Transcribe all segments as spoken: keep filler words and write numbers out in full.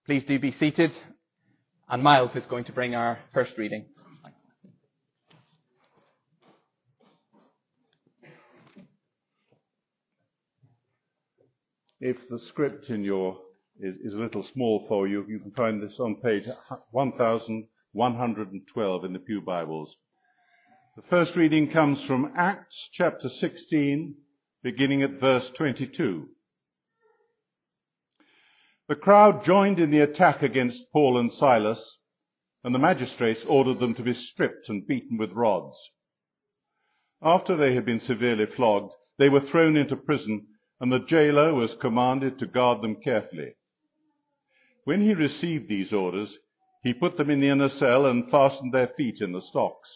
Please do be seated. And Miles is going to bring our first reading. If the script in your is, is a little small for you, you can find this on page one thousand one hundred twelve in the Pew Bibles. The first reading comes from Acts chapter sixteen, beginning at verse twenty-two. The crowd joined in the attack against Paul and Silas, and the magistrates ordered them to be stripped and beaten with rods. After they had been severely flogged, they were thrown into prison, and the jailer was commanded to guard them carefully. When he received these orders, he put them in the inner cell and fastened their feet in the stocks.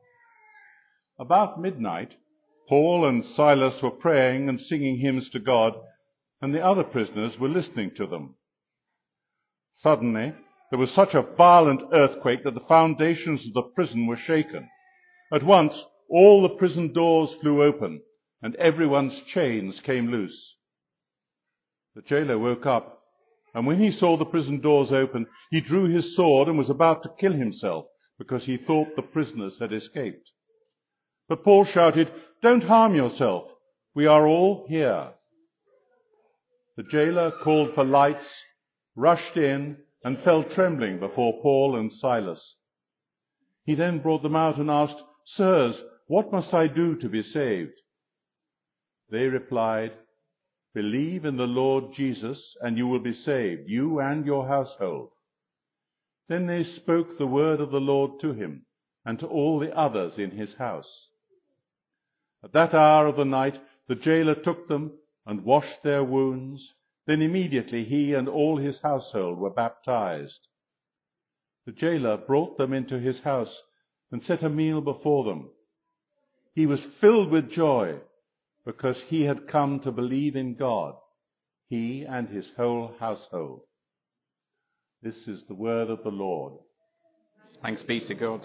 About midnight, Paul and Silas were praying and singing hymns to God, and the other prisoners were listening to them. Suddenly, there was such a violent earthquake that the foundations of the prison were shaken. At once, all the prison doors flew open, and everyone's chains came loose. The jailer woke up, and when he saw the prison doors open, he drew his sword and was about to kill himself, because he thought the prisoners had escaped. But Paul shouted, "Don't harm yourself. We are all here." The jailer called for lights, rushed in, and fell trembling before Paul and Silas. He then brought them out and asked, "Sirs, what must I do to be saved?" They replied, "Believe in the Lord Jesus, and you will be saved, you and your household." Then they spoke the word of the Lord to him and to all the others in his house. At that hour of the night, the jailer took them and washed their wounds. Then immediately he and all his household were baptized. The jailer brought them into his house and set a meal before them. He was filled with joy because he had come to believe in God, he and his whole household. This is the word of the Lord. Thanks be to God.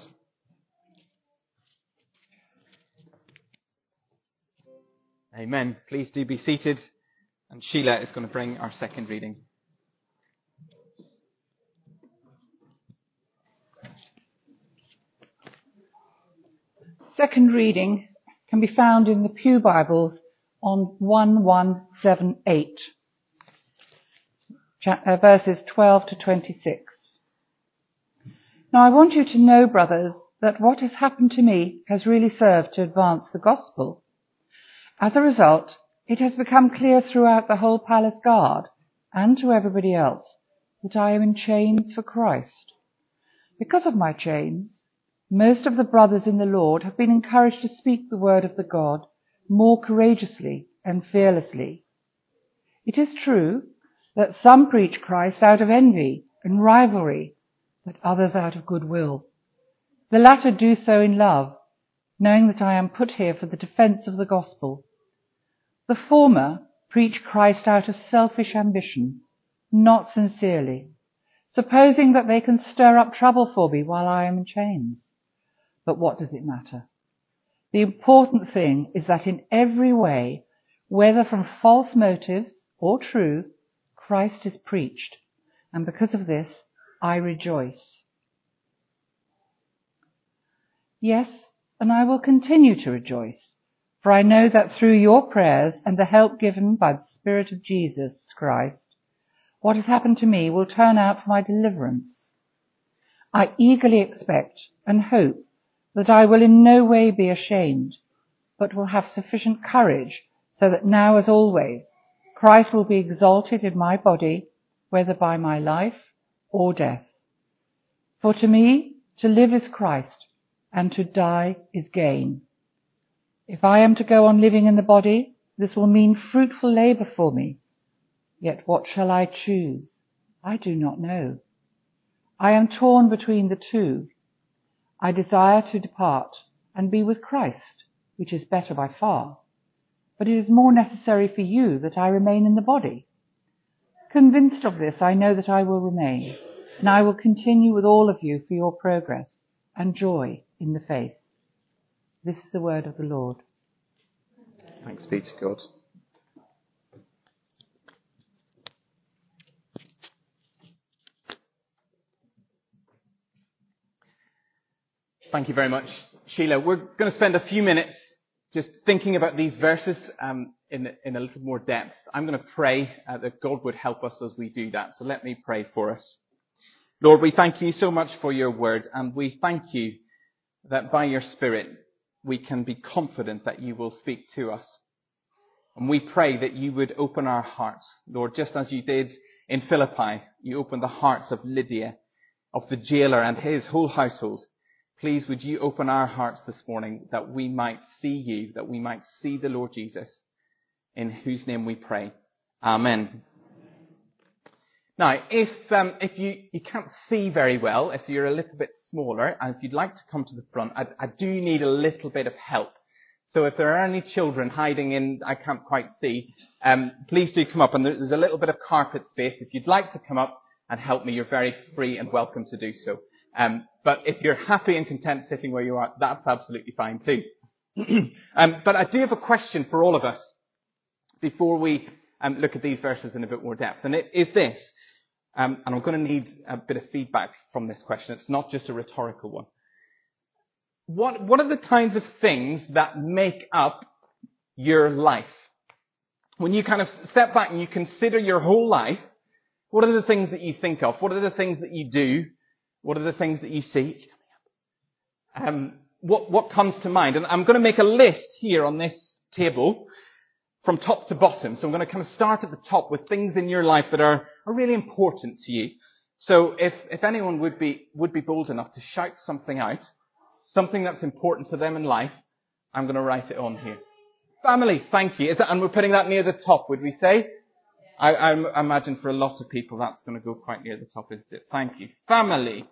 Amen. Please do be seated. And Sheila is going to bring our second reading. Second reading can be found in the Pew Bibles on one one seven eight, verses twelve to twenty-six. Now I want you to know, brothers, that what has happened to me has really served to advance the gospel. As a result, it has become clear throughout the whole palace guard and to everybody else that I am in chains for Christ. Because of my chains, most of the brothers in the Lord have been encouraged to speak the word of the God more courageously and fearlessly. It is true that some preach Christ out of envy and rivalry, but others out of goodwill. The latter do so in love, knowing that I am put here for the defense of the gospel. The former preach Christ out of selfish ambition, not sincerely, supposing that they can stir up trouble for me while I am in chains. But what does it matter? The important thing is that in every way, whether from false motives or true, Christ is preached, and because of this, I rejoice. Yes, and I will continue to rejoice, for I know that through your prayers and the help given by the Spirit of Jesus Christ, what has happened to me will turn out for my deliverance. I eagerly expect and hope that I will in no way be ashamed, but will have sufficient courage so that now as always, Christ will be exalted in my body, whether by my life or death. For to me, to live is Christ, and to die is gain. If I am to go on living in the body, this will mean fruitful labour for me. Yet what shall I choose? I do not know. I am torn between the two. I desire to depart and be with Christ, which is better by far. But it is more necessary for you that I remain in the body. Convinced of this, I know that I will remain, and I will continue with all of you for your progress and joy in the faith. This is the word of the Lord. Thanks be to God. Thank you very much, Sheila. We're going to spend a few minutes just thinking about these verses um, in, in a little more depth. I'm going to pray uh, that God would help us as we do that. So let me pray for us. Lord, we thank you so much for your word, and we thank you that by your Spirit we can be confident that you will speak to us. And we pray that you would open our hearts, Lord, just as you did in Philippi. You opened the hearts of Lydia, of the jailer and his whole household. Please would you open our hearts this morning that we might see you, that we might see the Lord Jesus, in whose name we pray. Amen. Now, if um, if you, you can't see very well, if you're a little bit smaller, and if you'd like to come to the front, I, I do need a little bit of help. So if there are any children hiding in, I can't quite see, um, please do come up. And there's a little bit of carpet space. If you'd like to come up and help me, you're very free and welcome to do so. Um, but if you're happy and content sitting where you are, that's absolutely fine too. um, but I do have a question for all of us before we um, look at these verses in a bit more depth. And it is this, um, and I'm going to need a bit of feedback from this question. It's not just a rhetorical one. What, what are the kinds of things that make up your life? When you kind of step back and you consider your whole life, what are the things that you think of? What are the things that you do? What are the things that you see? Um, what, what comes to mind? And I'm going to make a list here on this table from top to bottom. So I'm going to kind of start at the top with things in your life that are, are really important to you. So if, if anyone would be, would be bold enough to shout something out, something that's important to them in life, I'm going to write it on here. Family, thank you. Is that, and we're putting that near the top, would we say? I, I imagine for a lot of people that's going to go quite near the top, isn't it? Thank you. Family.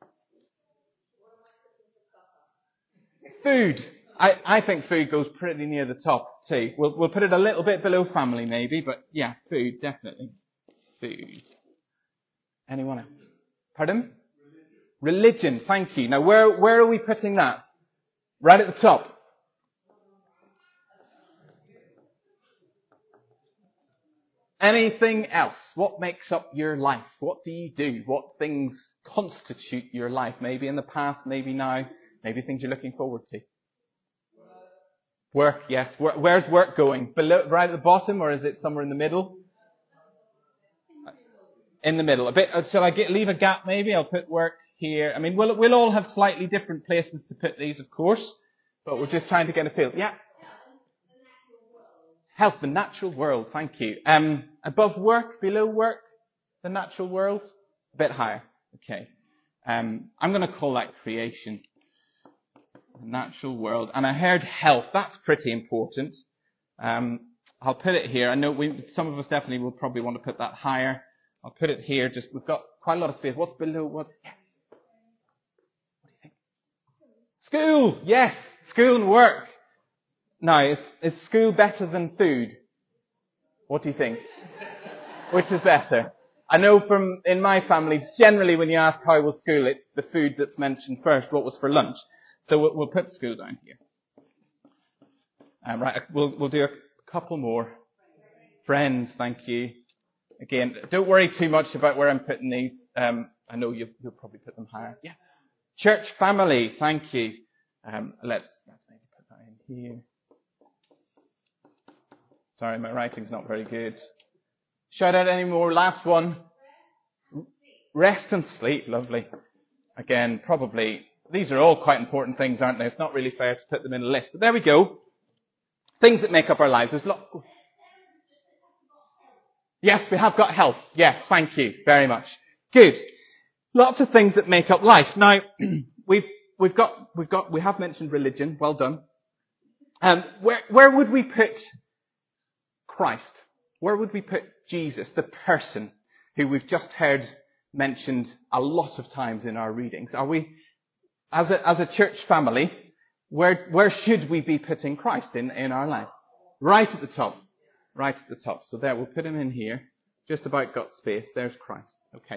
Food. I, I think food goes pretty near the top too. We'll, we'll put it a little bit below family maybe, but yeah, food, definitely. Food. Anyone else? Pardon? Religion, thank you. Now where, where are we putting that? Right at the top. Anything else? What makes up your life? What do you do? What things constitute your life? Maybe in the past, maybe now, maybe things you're looking forward to. Work, yes. Where's work going? Below, right at the bottom, or is it somewhere in the middle? In the middle. A bit. Shall I get, leave a gap maybe? I'll put work here. I mean, we'll, we'll all have slightly different places to put these, of course, but we're just trying to get a feel. Yeah. Health, the natural world. Thank you. Um, above work, below work, the natural world, a bit higher. Okay. Um, I'm going to call that creation. The natural world. And I heard health. That's pretty important. Um, I'll put it here. I know we, some of us definitely will probably want to put that higher. I'll put it here. Just we've got quite a lot of space. What's below? What's? Yeah. What do you think? School. Yes, school and work. Now, is, is school better than food? What do you think? Which is better? I know from in my family, generally when you ask how was school, it's the food that's mentioned first. What was for lunch? So we'll, we'll put school down here. Um, right, we'll we'll do a couple more. Friends, thank you. Again, don't worry too much about where I'm putting these. Um, I know you, you'll probably put them higher. Yeah. Church family, thank you. Um, let's let's maybe put that in here. Sorry, my writing's not very good. Shout out any more. Last one. Rest and sleep. Lovely. Again, probably, these are all quite important things, aren't they? It's not really fair to put them in a list. But there we go. Things that make up our lives. There's lot. Yes, we have got health. Yeah, thank you very much. Good. Lots of things that make up life. Now, we've, we've got, we've got, we have mentioned religion. Well done. Um, where, where would we put Christ? Where would we put Jesus, the person who we've just heard mentioned a lot of times in our readings? Are we, as a, as a church family, where, where should we be putting Christ in, in our life? Right at the top. Right at the top. So there, we'll put him in here. Just about got space. There's Christ. Okay.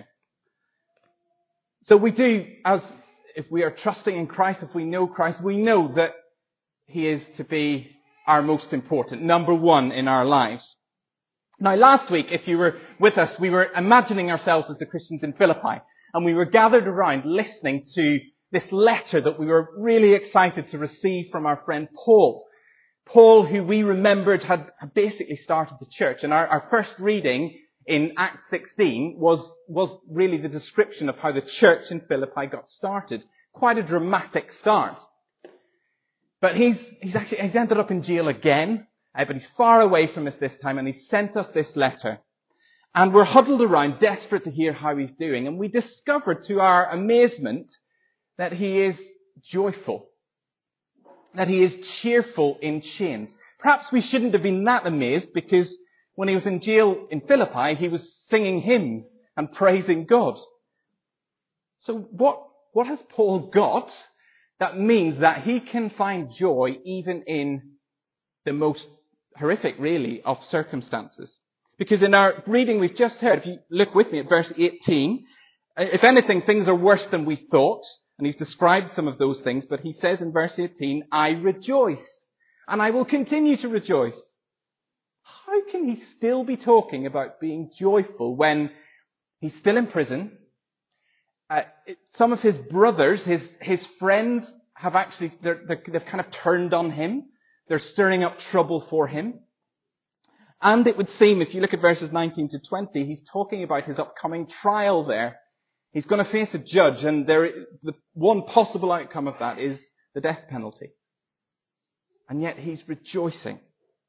So we do, as if we are trusting in Christ, if we know Christ, we know that he is to be our most important, number one in our lives. Now last week, if you were with us, we were imagining ourselves as the Christians in Philippi, and we were gathered around listening to this letter that we were really excited to receive from our friend Paul. Paul, who we remembered had, had basically started the church. And our, our first reading in Acts sixteen was, was really the description of how the church in Philippi got started. Quite a dramatic start. But he's, he's actually, he's ended up in jail again, uh, but he's far away from us this time, and he sent us this letter. And we're huddled around, desperate to hear how he's doing. And we discovered, to our amazement, that he is joyful. That he is cheerful in chains. Perhaps we shouldn't have been that amazed, because when he was in jail in Philippi, he was singing hymns and praising God. So what, what has Paul got that means that he can find joy even in the most horrific, really, of circumstances? Because in our reading we've just heard, if you look with me at verse eighteen, if anything, things are worse than we thought. And he's described some of those things, but he says in verse eighteen, I rejoice, and I will continue to rejoice. How can he still be talking about being joyful when he's still in prison? Uh, it, some of his brothers, his his friends, have actually, they're, they're, they've kind of turned on him. They're stirring up trouble for him. And it would seem, if you look at verses nineteen to twenty, he's talking about his upcoming trial there. He's going to face a judge, and there, the one possible outcome of that is the death penalty. And yet he's rejoicing.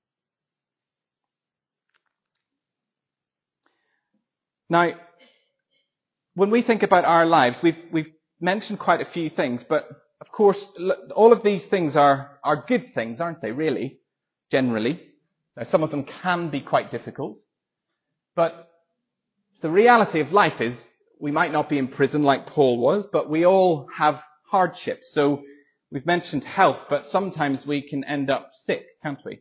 Now, when we think about our lives, we've, we've mentioned quite a few things, but of course, all of these things are, are good things, aren't they, really? Generally. Now, some of them can be quite difficult, but the reality of life is we might not be in prison like Paul was, but we all have hardships. So we've mentioned health, but sometimes we can end up sick, can't we?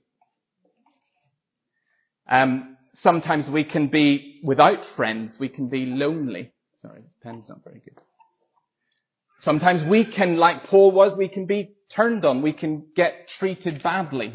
Um, sometimes we can be without friends. We can be lonely. Sorry, this pen's not very good. Sometimes we can, like Paul was, we can be turned on. We can get treated badly.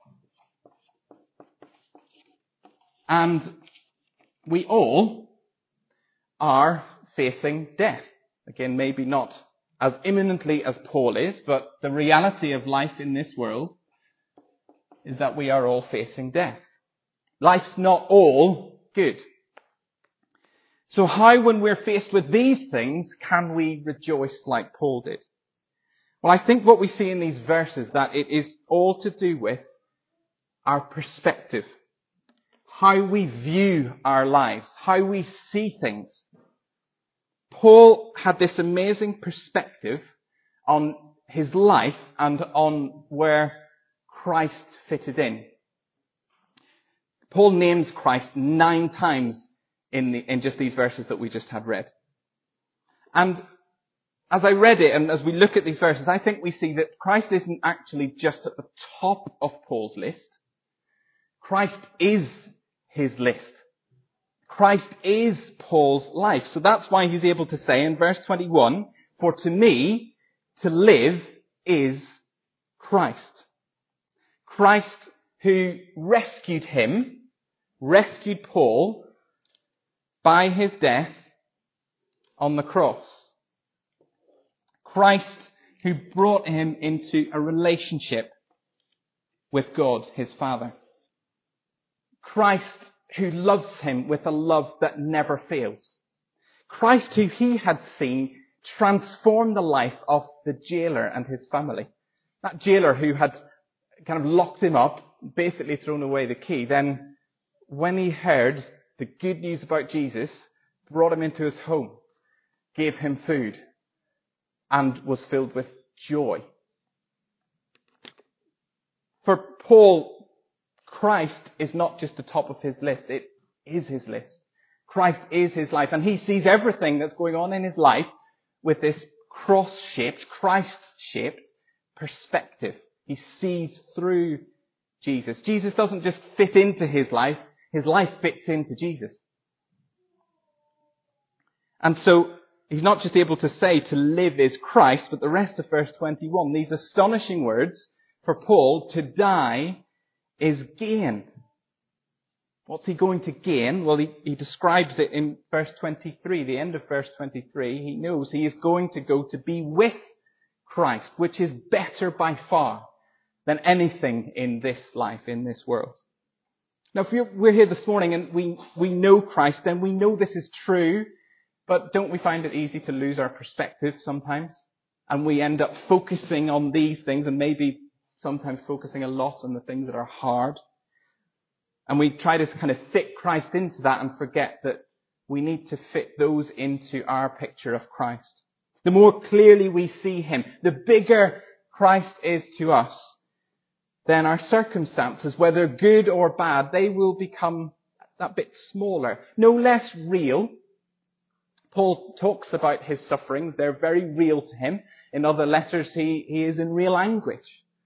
And we all are facing death. Again, maybe not as imminently as Paul is, but the reality of life in this world is that we are all facing death. Life's not all good. So how, when we're faced with these things, can we rejoice like Paul did? Well, I think what we see in these verses, that it is all to do with our perspective. How we view our lives, how we see things. Paul had this amazing perspective on his life and on where Christ fitted in. Paul names Christ nine times in, the, in just these verses that we just had read. And as I read it and as we look at these verses, I think we see that Christ isn't actually just at the top of Paul's list. Christ is his list. Christ is Paul's life. So that's why he's able to say in verse twenty-one, for to me, to live is Christ. Christ who rescued him, rescued Paul by his death on the cross. Christ who brought him into a relationship with God, his Father. Christ who loves him with a love that never fails. Christ who he had seen transform the life of the jailer and his family. That jailer who had kind of locked him up, basically thrown away the key, then when he heard the good news about Jesus, brought him into his home, gave him food, and was filled with joy. For Paul, Christ is not just the top of his list, it is his list. Christ is his life, and he sees everything that's going on in his life with this cross-shaped, Christ-shaped perspective. He sees through Jesus. Jesus doesn't just fit into his life, his life fits into Jesus. And so, he's not just able to say to live is Christ, but the rest of verse twenty-one, these astonishing words for Paul, to die is gain. What's he going to gain? Well, he, he describes it in verse twenty-three, the end of verse twenty-three. He knows he is going to go to be with Christ, which is better by far than anything in this life, in this world. Now, if you're, we're here this morning and we, we know Christ, then we know this is true, but don't we find it easy to lose our perspective sometimes? And we end up focusing on these things and maybe sometimes focusing a lot on the things that are hard. And we try to kind of fit Christ into that and forget that we need to fit those into our picture of Christ. The more clearly we see him, the bigger Christ is to us, then our circumstances, whether good or bad, they will become that bit smaller, no less real. Paul talks about his sufferings. They're very real to him. In other letters, he, he is in real anguish.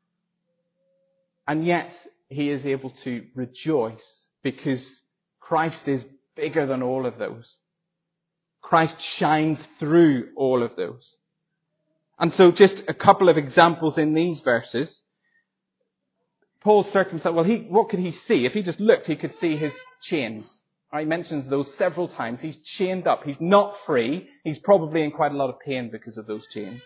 And yet, he is able to rejoice because Christ is bigger than all of those. Christ shines through all of those. And so just a couple of examples in these verses. Paul's circumstance, well, he, what could he see? If he just looked, he could see his chains. He mentions those several times. He's chained up. He's not free. He's probably in quite a lot of pain because of those chains.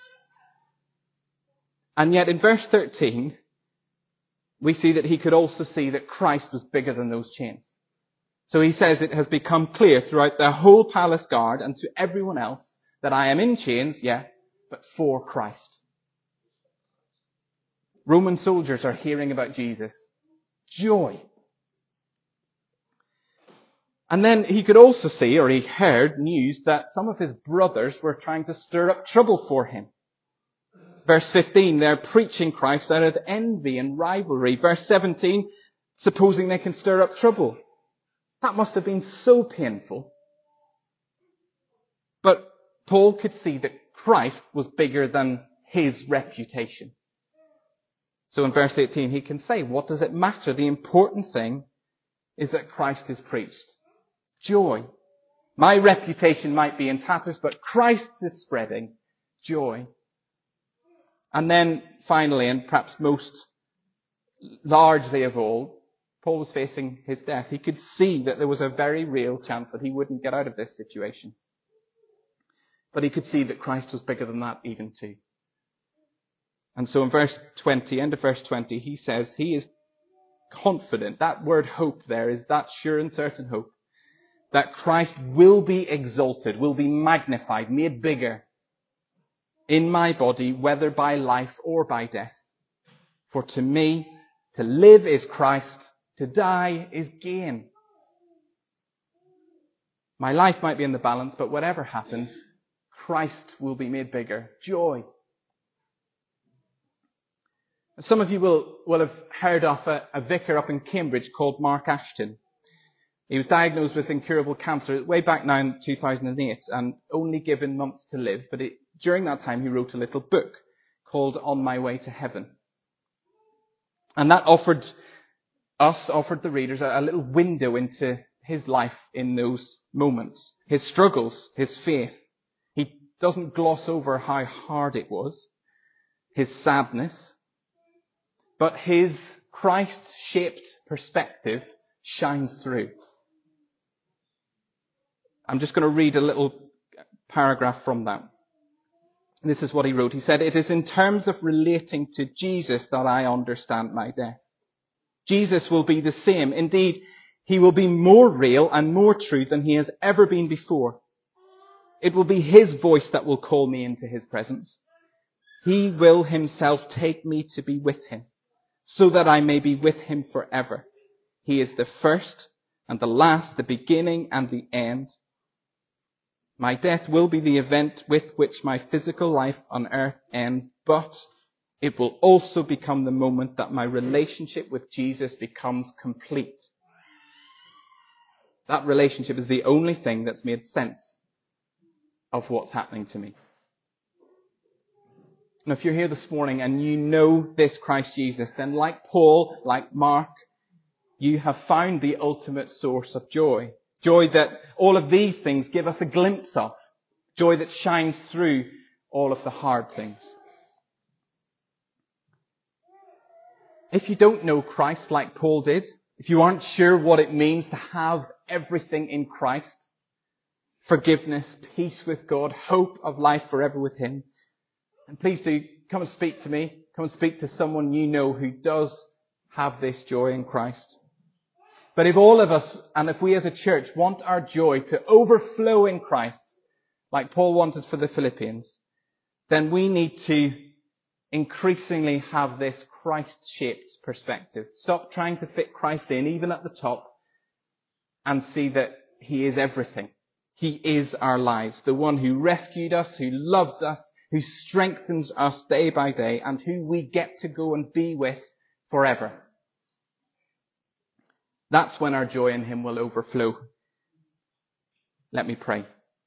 And yet in verse thirteen, we see that he could also see that Christ was bigger than those chains. So he says, it has become clear throughout the whole palace guard and to everyone else that I am in chains, yeah, but for Christ. Roman soldiers are hearing about Jesus. Joy. And then he could also see, or he heard news, that some of his brothers were trying to stir up trouble for him. Verse fifteen, they're preaching Christ out of envy and rivalry. Verse seventeen, supposing they can stir up trouble. That must have been so painful. But Paul could see that Christ was bigger than his reputation. So in verse eighteen, he can say, what does it matter? The important thing is that Christ is preached. Joy. My reputation might be in tatters, but Christ's is spreading. Joy. And then finally, and perhaps most largely of all, Paul was facing his death. He could see that there was a very real chance that he wouldn't get out of this situation. But he could see that Christ was bigger than that even too. And so in verse twenty, end of verse twenty, he says he is confident. That word hope there is that sure and certain hope. That Christ will be exalted, will be magnified, made bigger in my body, whether by life or by death. For to me, to live is Christ, to die is gain. My life might be in the balance, but whatever happens, Christ will be made bigger. Joy. Some of you will, will have heard of a, a vicar up in Cambridge called Mark Ashton. He was diagnosed with incurable cancer way back now in two thousand eight and only given months to live. But it, during that time, he wrote a little book called On My Way to Heaven. And that offered us, offered the readers, a, a little window into his life in those moments. His struggles, his faith. He doesn't gloss over how hard it was. His sadness. But his Christ-shaped perspective shines through. I'm just going to read a little paragraph from that. This is what he wrote. He said, it is in terms of relating to Jesus that I understand my death. Jesus will be the same. Indeed, he will be more real and more true than he has ever been before. It will be his voice that will call me into his presence. He will himself take me to be with him, so that I may be with him forever. He is the first and the last, the beginning and the end. My death will be the event with which my physical life on earth ends, but it will also become the moment that my relationship with Jesus becomes complete. That relationship is the only thing that's made sense of what's happening to me. And if you're here this morning and you know this Christ Jesus, then like Paul, like Mark, you have found the ultimate source of joy. Joy that all of these things give us a glimpse of. Joy that shines through all of the hard things. If you don't know Christ like Paul did, if you aren't sure what it means to have everything in Christ, forgiveness, peace with God, hope of life forever with him, and please do come and speak to me. Come and speak to someone you know who does have this joy in Christ. But if all of us, and if we as a church want our joy to overflow in Christ, like Paul wanted for the Philippians, then we need to increasingly have this Christ-shaped perspective. Stop trying to fit Christ in, even at the top, and see that he is everything. He is our lives, the one who rescued us, who loves us, who strengthens us day by day, and who we get to go and be with forever. That's when our joy in him will overflow. Let me pray.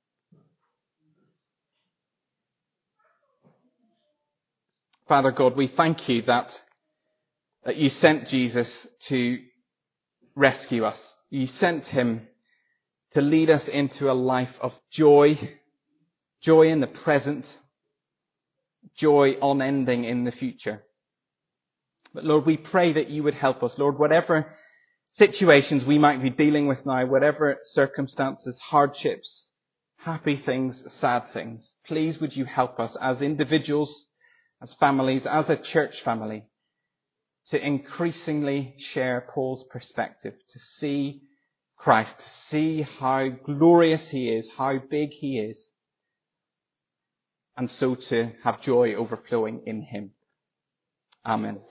Father God, we thank you that, that you sent Jesus to rescue us. You sent him to lead us into a life of joy, joy in the present, joy unending in the future. But Lord, we pray that you would help us. Lord, whatever situations we might be dealing with now, whatever circumstances, hardships, happy things, sad things, please would you help us as individuals, as families, as a church family, to increasingly share Paul's perspective, to see Christ, to see how glorious he is, how big he is, and so to have joy overflowing in him. Amen.